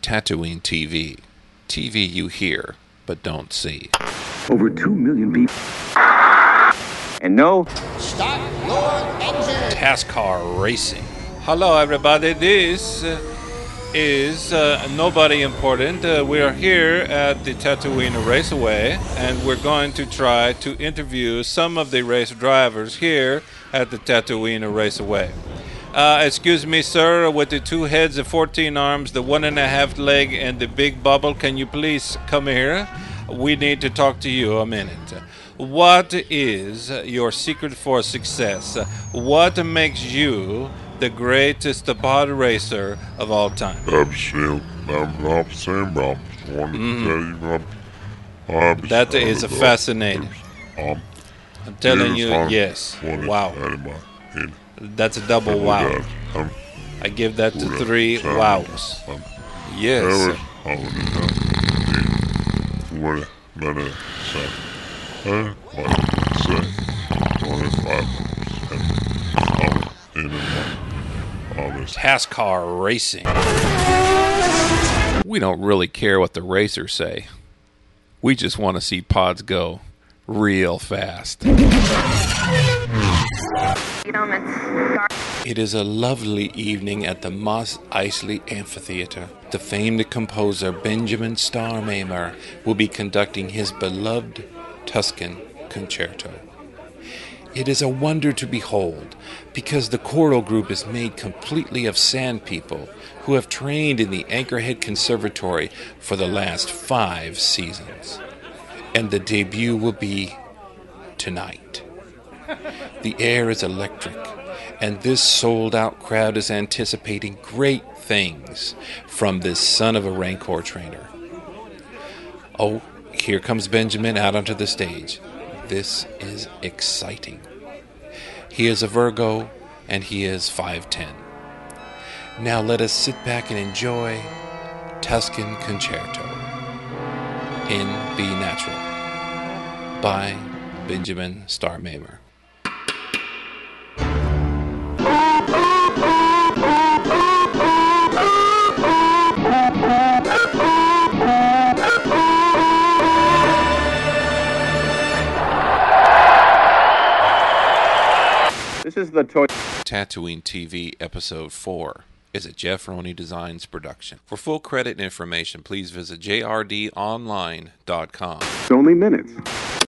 Tatooine TV. TV you hear, but don't see. Over 2 million people. And no. Start your engine. TASCAR Racing. Hello, everybody. This is nobody important. We are here at the Tatooine Raceway, and we're going to try to interview some of the race drivers here at the Tatooine Raceway. Excuse me, sir, with the 2 heads, the 14 arms, the 1.5 leg, and the big bubble, can you please come here? We need to talk to you a minute. What is your secret for success? What makes you the greatest pod racer of all time? That is fascinating. I'm telling you, yes. Wow. That's a double wow. I give that to 3 wows. Yes. TASCAR Racing. We don't really care what the racers say. We just want to see pods go real fast. It is a lovely evening at the Mos Eisley Amphitheater. The famed composer Benjamin Starr-Mamer will be conducting his beloved Tuscan Concerto. It is a wonder to behold, because the choral group is made completely of sand people who have trained in the Anchorhead Conservatory for the last 5 seasons. And the debut will be tonight. The air is electric, and this sold-out crowd is anticipating great things from this son of a Rancor trainer. Oh, here comes Benjamin out onto the stage. This is exciting. He is a Virgo, and he is 5'10". Now let us sit back and enjoy Tuscan Concerto in B Natural by Benjamin Starr-Mamer. This is the toy. Tatooine TV Episode 4 is a Jeff Roney Designs production. For full credit and information, please visit jrdonline.com. It's only minutes.